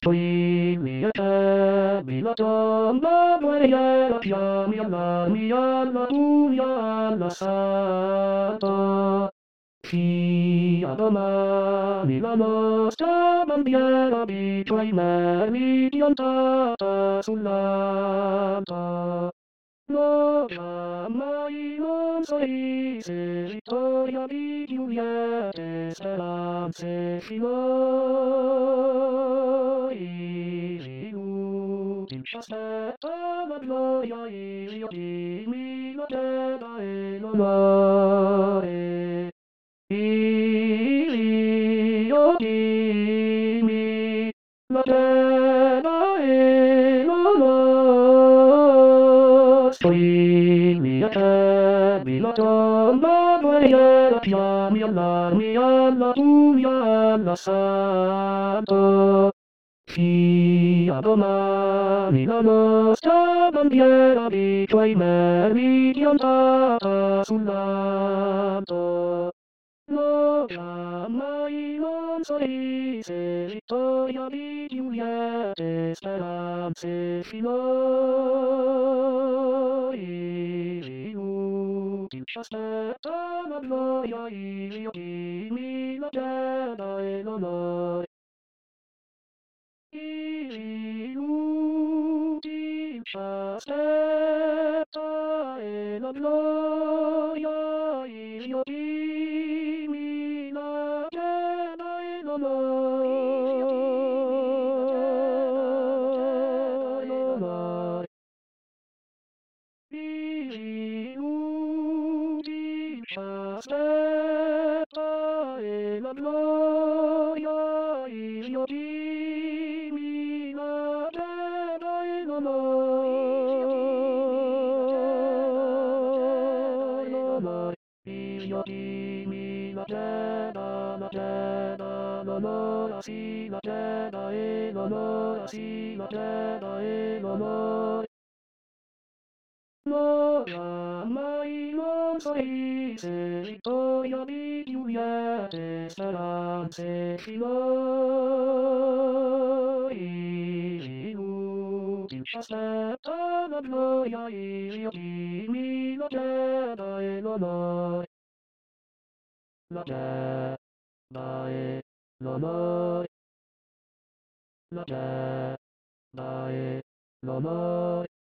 Stoi mia te, mi la tomba, guerriera, chiami alla tu, alla santa. Fia domani la nostra bandiera di tuoi meri piantata sull'alta. No, mai non sorrise, vittoria di Giuliette, speranze finori, inutili ci aspetta la gloria, io dimmi la terra e l'onore. Io dimmi la terra e l'onore. Stoi mia te, mi la tomba, guerriera, chiami all'armi, alla tu, alla santa. Fia domani la nostra bandiera di tuoi meri piantata sull'alto. No, mai non sorrise, vittoria di Giuliette, speranze finori, inutili ci aspetta la gloria, io dimmi la terra e l'onore. Inutili ci aspetta e la gloria, io dimmi la terra e l'onore. Inutili ci aspetta e la gloria, io dimmi la terra e l'onore. Io dimmi la terra, l'onore, sì, la terra e l'onore, sì, la terra e l'onore. No, mai non sorrise, vittoria di Giuliette, speranze finori, inutili ci aspetta la gloria, io dimmi la terra e l'onore. La terra e l'onore, la terra e l'onore.